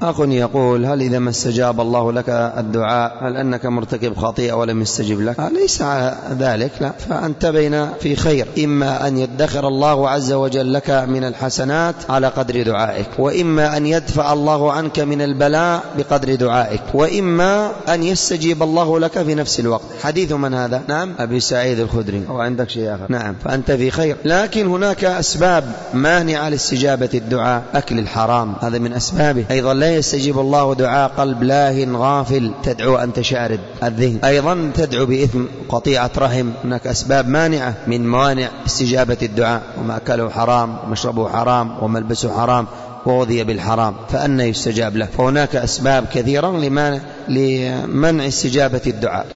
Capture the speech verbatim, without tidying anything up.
أخ يقول: هل إذا ما استجاب الله لك الدعاء هل أنك مرتكب خطيئة ولم يستجب لك؟ ليس ذلك، لا، فأنت بين في خير، إما أن يدخر الله عز وجل لك من الحسنات على قدر دعائك، وإما أن يدفع الله عنك من البلاء بقدر دعائك، وإما أن يستجيب الله لك في نفس الوقت. حديث من هذا؟ نعم، أبي سعيد الخدري. أو عندك شيء آخر؟ نعم، فأنت في خير. لكن هناك أسباب مانعة لاستجابة الدعاء. أكل الحرام هذا من أسبابه. أيضا لا يستجيب الله دعاء قلب لاهٍ غافل تدعو أن تشارد الذهن. أيضا تدعو بإثم قطيعة رحم. هناك أسباب مانعة من موانع استجابة الدعاء: وما أكله حرام، ومشربه حرام، وملبسه حرام، ووضي بالحرام، فأنى يستجاب له. فهناك أسباب كثيرة لمنع استجابة الدعاء.